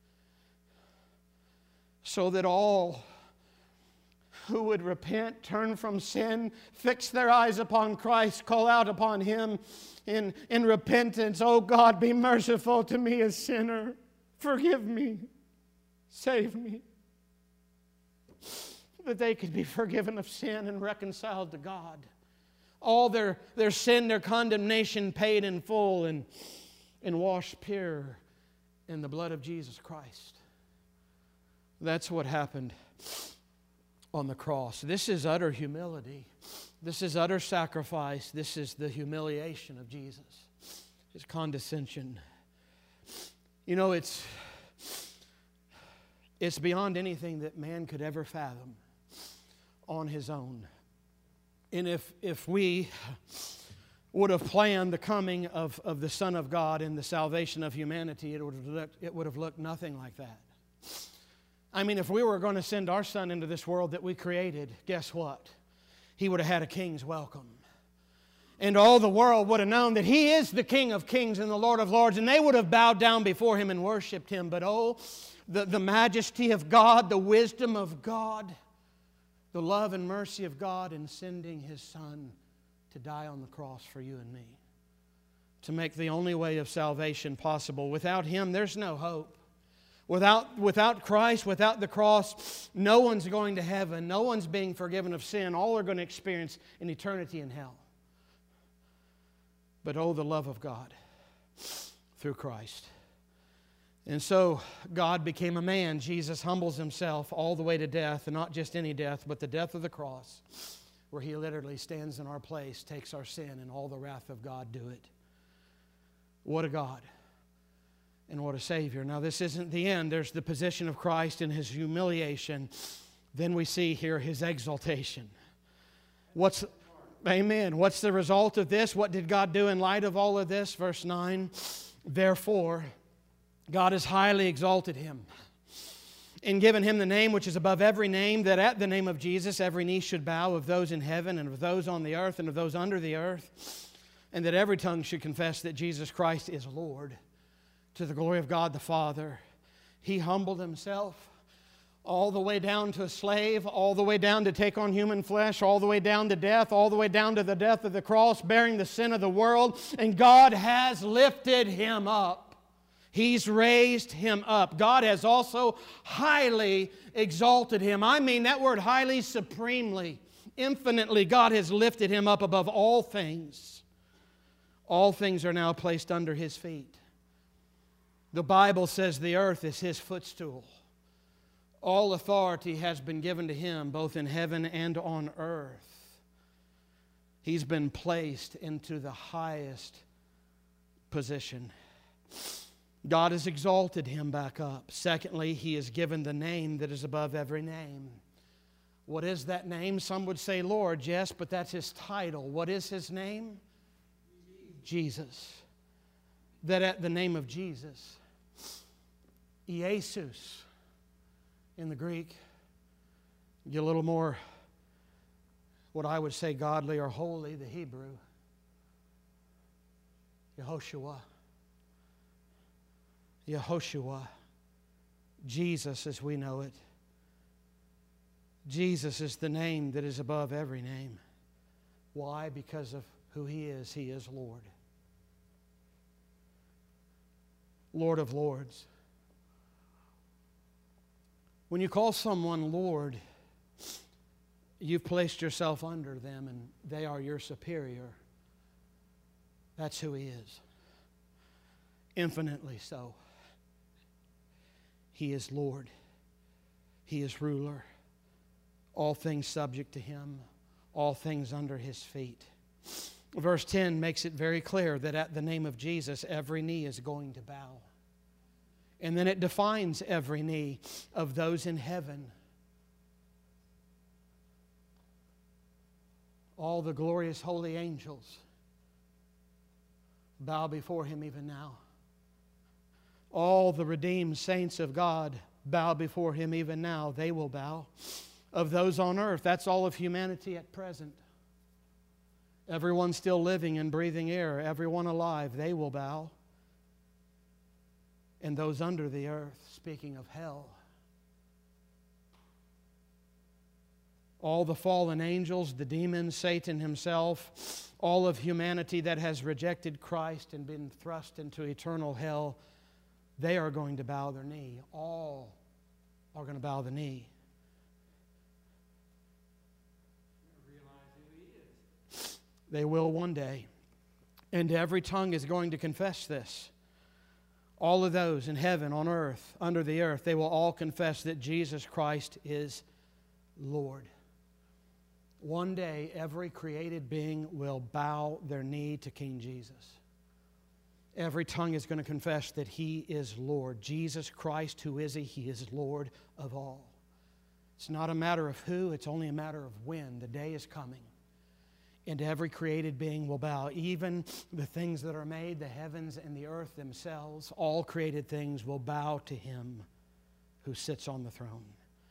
So that all who would repent, turn from sin, fix their eyes upon Christ, call out upon Him in repentance, oh God, be merciful to me, a sinner. Forgive me. Save me. That they could be forgiven of sin and reconciled to God. All their sin, their condemnation paid in full and washed pure in the blood of Jesus Christ. That's what happened on the cross. This is utter humility. This is utter sacrifice. This is the humiliation of Jesus. His condescension. You know, it's beyond anything that man could ever fathom on his own. And if we would have planned the coming of the Son of God and the salvation of humanity, it would have looked nothing like that. I mean, if we were going to send our Son into this world that we created, guess what? He would have had a king's welcome. And all the world would have known that He is the King of kings and the Lord of lords, and they would have bowed down before Him and worshiped Him. But oh, the majesty of God, the wisdom of God, the love and mercy of God in sending His Son to die on the cross for you and me, to make the only way of salvation possible. Without Him, there's no hope. Without Christ, without the cross, no one's going to heaven. No one's being forgiven of sin. All are going to experience an eternity in hell. But oh, the love of God through Christ. And so God became a man. Jesus humbles Himself all the way to death, and not just any death, but the death of the cross, where He literally stands in our place, takes our sin, and all the wrath of God do it. What a God. And what a Savior. Now, this isn't the end. There's the position of Christ and His humiliation. Then we see here His exaltation. Amen. What's the result of this? What did God do in light of all of this? Verse 9. Therefore, God has highly exalted Him and given Him the name which is above every name, that at the name of Jesus every knee should bow, of those in heaven and of those on the earth and of those under the earth, and that every tongue should confess that Jesus Christ is Lord, to the glory of God the Father. He humbled Himself all the way down to a slave, all the way down to take on human flesh, all the way down to death, all the way down to the death of the cross, bearing the sin of the world. And God has lifted Him up. He's raised Him up. God has also highly exalted Him. I mean that word highly, supremely, infinitely. God has lifted Him up above all things. All things are now placed under His feet. The Bible says the earth is His footstool. All authority has been given to Him, both in heaven and on earth. He's been placed into the highest position. God has exalted Him back up. Secondly, He has given the name that is above every name. What is that name? Some would say Lord, yes, but that's His title. What is His name? Jesus. That at the name of Jesus, Jesus in the Greek, get a little more what I would say godly or holy, the Hebrew. Yehoshua. Yehoshua. Jesus as we know it. Jesus is the name that is above every name. Why? Because of who He is Lord. Lord of Lords. When you call someone Lord, you've placed yourself under them and they are your superior. That's who He is. Infinitely so. He is Lord. He is ruler. All things subject to Him. All things under His feet. Verse 10 makes it very clear that at the name of Jesus, every knee is going to bow. And then it defines every knee of those in heaven. All the glorious holy angels bow before Him even now. All the redeemed saints of God bow before Him even now. They will bow. Of those on earth, that's all of humanity at present. Everyone still living and breathing air, everyone alive, they will bow. And those under the earth, speaking of hell, all the fallen angels, the demons, Satan himself, all of humanity that has rejected Christ and been thrust into eternal hell, they are going to bow their knee. All are going to bow the knee. They will one day. And every tongue is going to confess this. All of those in heaven, on earth, under the earth, they will all confess that Jesus Christ is Lord. One day, every created being will bow their knee to King Jesus. Every tongue is going to confess that He is Lord. Jesus Christ, who is He? He is Lord of all. It's not a matter of who, it's only a matter of when. The day is coming. And every created being will bow. Even the things that are made, the heavens and the earth themselves, all created things will bow to Him who sits on the throne.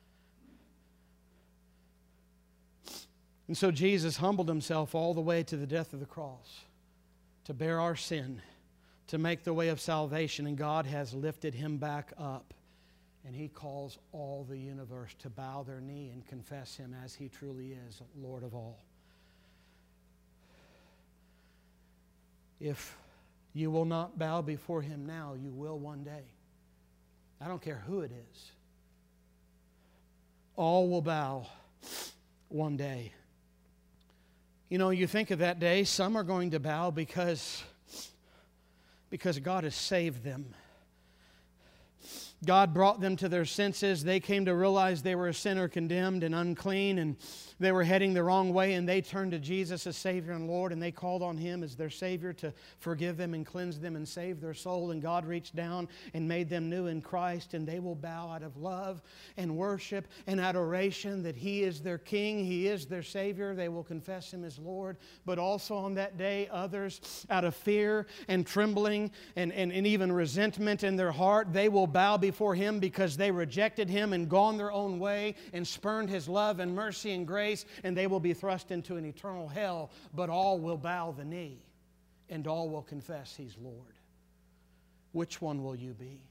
And so Jesus humbled Himself all the way to the death of the cross to bear our sin, to make the way of salvation, and God has lifted Him back up. And He calls all the universe to bow their knee and confess Him as He truly is, Lord of all. If you will not bow before Him now, you will one day. I don't care who it is. All will bow one day. You know, you think of that day, some are going to bow because God has saved them. God brought them to their senses. They came to realize they were a sinner, condemned and unclean, and they were heading the wrong way, and they turned to Jesus as Savior and Lord, and they called on Him as their Savior to forgive them and cleanse them and save their soul, and God reached down and made them new in Christ, and they will bow out of love and worship and adoration that He is their King, He is their Savior. They will confess Him as Lord, but also on that day, others, out of fear and trembling and even resentment in their heart, they will bow before Him because they rejected Him and gone their own way and spurned His love and mercy and grace, and they will be thrust into an eternal hell, but all will bow the knee and all will confess He's Lord. Which one will you be?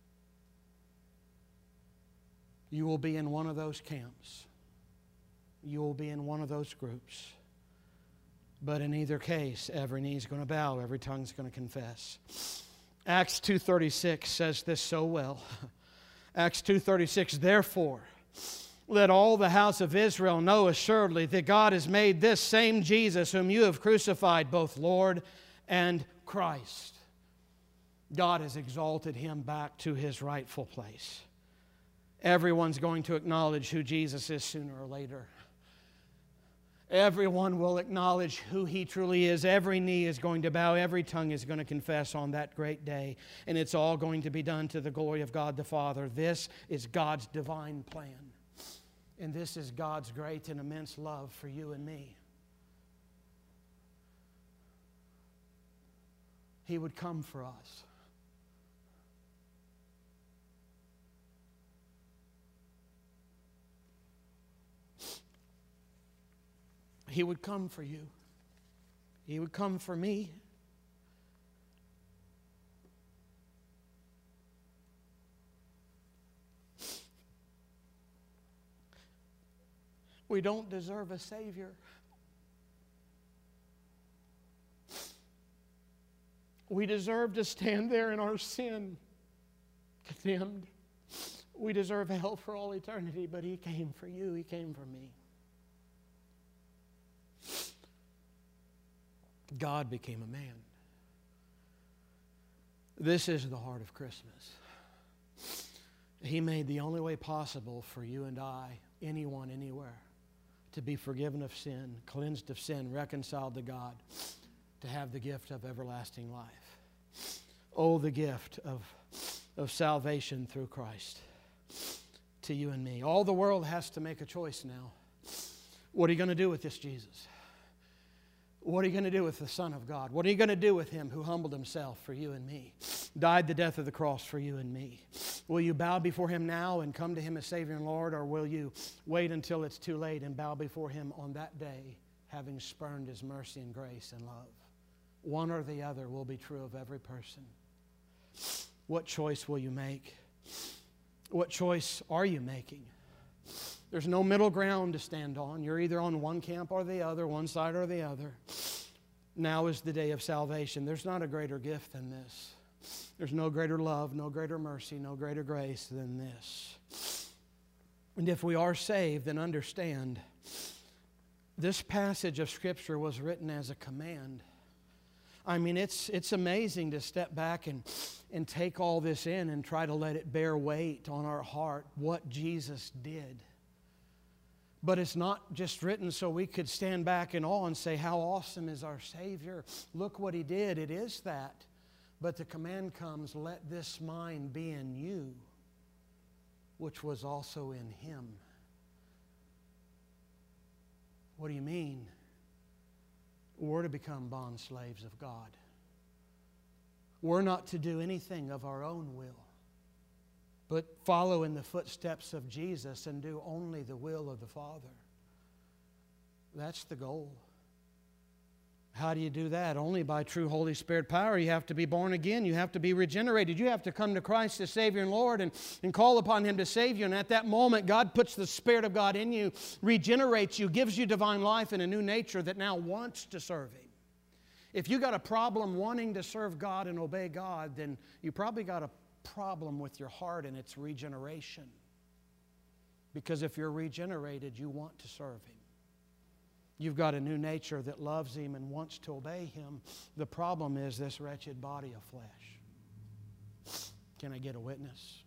You will be in one of those camps. You will be in one of those groups. But in either case, every knee is going to bow, every tongue is going to confess. Acts 2:36 says this so well. Acts 2:36, therefore, let all the house of Israel know assuredly that God has made this same Jesus whom you have crucified both Lord and Christ. God has exalted Him back to His rightful place. Everyone's going to acknowledge who Jesus is sooner or later. Everyone will acknowledge who He truly is. Every knee is going to bow. Every tongue is going to confess on that great day. And it's all going to be done to the glory of God the Father. This is God's divine plan. And this is God's great and immense love for you and me. He would come for us. He would come for you. He would come for me. We don't deserve a Savior. We deserve to stand there in our sin, condemned. We deserve hell for all eternity, but He came for you. He came for me. God became a man. This is the heart of Christmas. He made the only way possible for you and I, anyone, anywhere, to be forgiven of sin, cleansed of sin, reconciled to God, to have the gift of everlasting life. Oh, the gift of salvation through Christ to you and me. All the world has to make a choice now. What are you going to do with this Jesus? What are you going to do with the Son of God? What are you going to do with Him who humbled Himself for you and me? Died the death of the cross for you and me. Will you bow before Him now and come to Him as Savior and Lord, or will you wait until it's too late and bow before Him on that day, having spurned His mercy and grace and love? One or the other will be true of every person. What choice will you make? What choice are you making? There's no middle ground to stand on. You're either on one camp or the other, one side or the other. Now is the day of salvation. There's not a greater gift than this. There's no greater love, no greater mercy, no greater grace than this. And if we are saved, then understand this passage of Scripture was written as a command. I mean, it's amazing to step back and take all this in and try to let it bear weight on our heart, what Jesus did. But it's not just written so we could stand back in awe and say, how awesome is our Savior. Look what He did. It is that. But the command comes, let this mind be in you, which was also in Him. What do you mean? We're to become bond slaves of God. We're not to do anything of our own will, but follow in the footsteps of Jesus and do only the will of the Father. That's the goal. How do you do that? Only by true Holy Spirit power. You have to be born again. You have to be regenerated. You have to come to Christ as Savior and Lord and call upon Him to save you. And at that moment, God puts the Spirit of God in you, regenerates you, gives you divine life and a new nature that now wants to serve Him. If you got a problem wanting to serve God and obey God, then you probably got a problem with your heart and its regeneration. Because if you're regenerated, you want to serve Him. You've got a new nature that loves Him and wants to obey Him. The problem is this wretched body of flesh. Can I get a witness?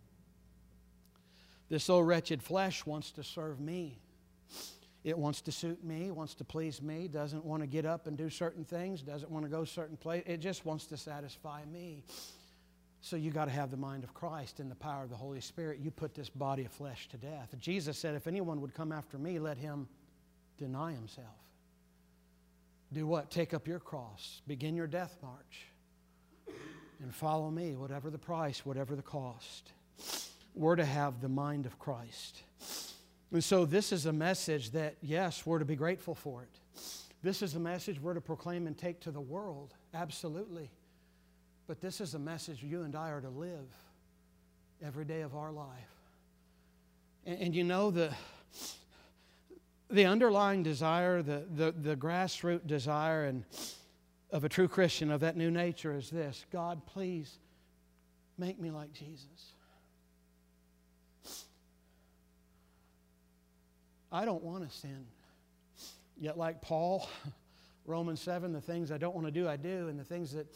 This old wretched flesh wants to serve me. It wants to suit me, wants to please me, doesn't want to get up and do certain things, doesn't want to go certain places. It just wants to satisfy me. So you got to have the mind of Christ and the power of the Holy Spirit. You put this body of flesh to death. Jesus said, if anyone would come after me, let him deny himself. Do what? Take up your cross. Begin your death march. And follow me, whatever the price, whatever the cost. We're to have the mind of Christ. And so this is a message that, yes, we're to be grateful for it. This is a message we're to proclaim and take to the world. Absolutely. But this is a message you and I are to live every day of our life. And you know, the underlying desire, the grassroots desire of a true Christian, of that new nature is this: God, please make me like Jesus. I don't want to sin. Yet like Paul, Romans 7, the things I don't want to do, I do. And the things that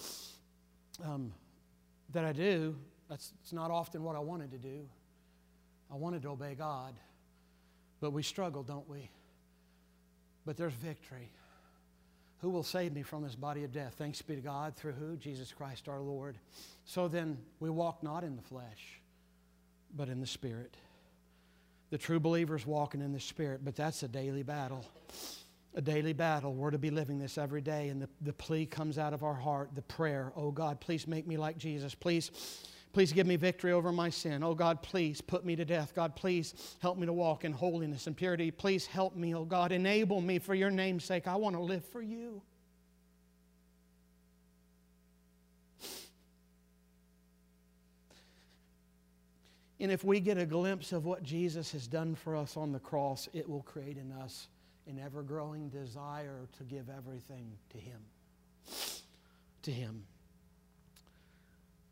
I do, it's not often what I wanted to do. I wanted to obey God. But we struggle, don't we? But there's victory. Who will save me from this body of death? Thanks be to God, through who? Jesus Christ our Lord. So then, we walk not in the flesh, but in the Spirit. The true believer's walking in the Spirit, but that's a daily battle. A daily battle. We're to be living this every day, and the plea comes out of our heart, the prayer. Oh God, please make me like Jesus. Please give me victory over my sin. Oh God, please put me to death. God, please help me to walk in holiness and purity. Please help me, oh God. Enable me for your name's sake. I want to live for you. And if we get a glimpse of what Jesus has done for us on the cross, it will create in us an ever-growing desire to give everything to Him. To Him.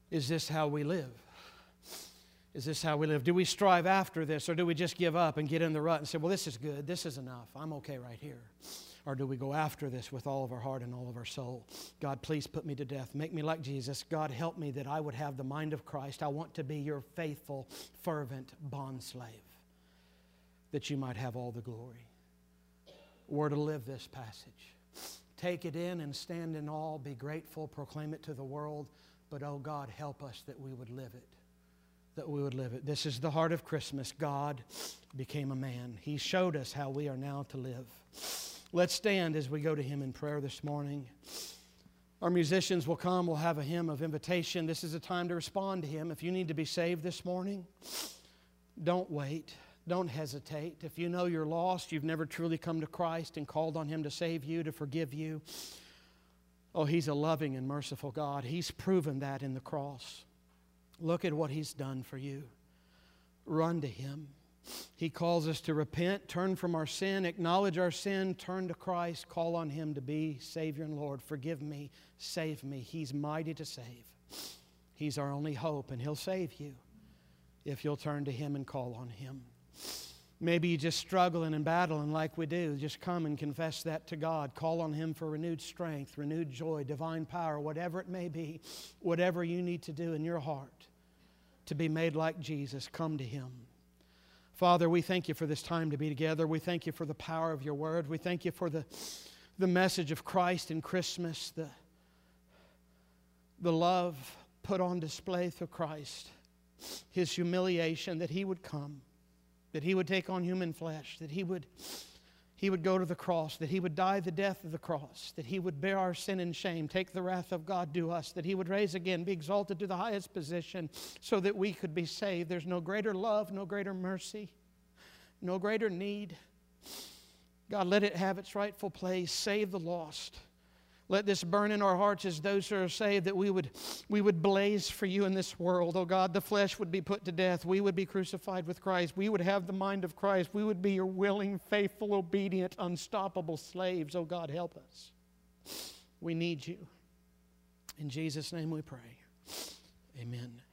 Is this how we live? Is this how we live? Do we strive after this, or do we just give up and get in the rut and say, well, this is good, this is enough, I'm okay right here? Or do we go after this with all of our heart and all of our soul? God, please put me to death. Make me like Jesus. God, help me that I would have the mind of Christ. I want to be your faithful, fervent bondslave, that you might have all the glory. We're to live this passage. Take it in and stand in awe. Be grateful. Proclaim it to the world. But, oh God, help us that we would live it. That we would live it. This is the heart of Christmas. God became a man. He showed us how we are now to live. Let's stand as we go to Him in prayer this morning. Our musicians will come. We'll have a hymn of invitation. This is a time to respond to Him. If you need to be saved this morning, don't wait. Don't hesitate. If you know you're lost, you've never truly come to Christ and called on Him to save you, to forgive you, oh, He's a loving and merciful God. He's proven that in the cross. Look at what He's done for you. Run to Him. He calls us to repent, turn from our sin, acknowledge our sin, turn to Christ, call on Him to be Savior and Lord. Forgive me, save me. He's mighty to save. He's our only hope, and He'll save you if you'll turn to Him and call on Him. Maybe you're just struggling and battling like we do. Just come and confess that to God. Call on Him for renewed strength, renewed joy, divine power, whatever it may be, whatever you need to do in your heart to be made like Jesus, come to Him. Father, we thank You for this time to be together. We thank You for the power of Your Word. We thank You for the message of Christ in Christmas, the love put on display through Christ, His humiliation, that He would come, that He would take on human flesh, that He would go to the cross, that He would die the death of the cross, that He would bear our sin and shame, take the wrath of God to us, that He would raise again, be exalted to the highest position so that we could be saved. There's no greater love, no greater mercy, no greater need. God, let it have its rightful place. Save the lost. Let this burn in our hearts as those who are saved, that we would blaze for You in this world. Oh God, the flesh would be put to death. We would be crucified with Christ. We would have the mind of Christ. We would be Your willing, faithful, obedient, unstoppable slaves. Oh God, help us. We need You. In Jesus' name we pray. Amen.